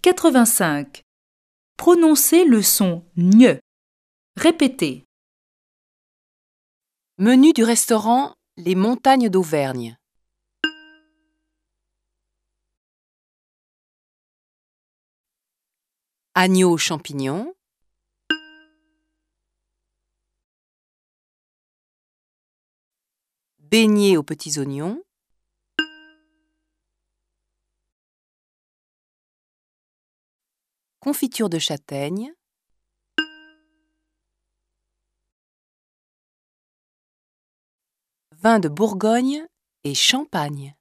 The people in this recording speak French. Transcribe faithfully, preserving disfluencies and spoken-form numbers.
quatre-vingt-cinq. Prononcez le son gne. Répétez. Menu du restaurant Les Montagnes d'Auvergne. Agneau aux champignons. Beignets aux petits oignons. Confiture de châtaigne. Vin de Bourgogne et champagne.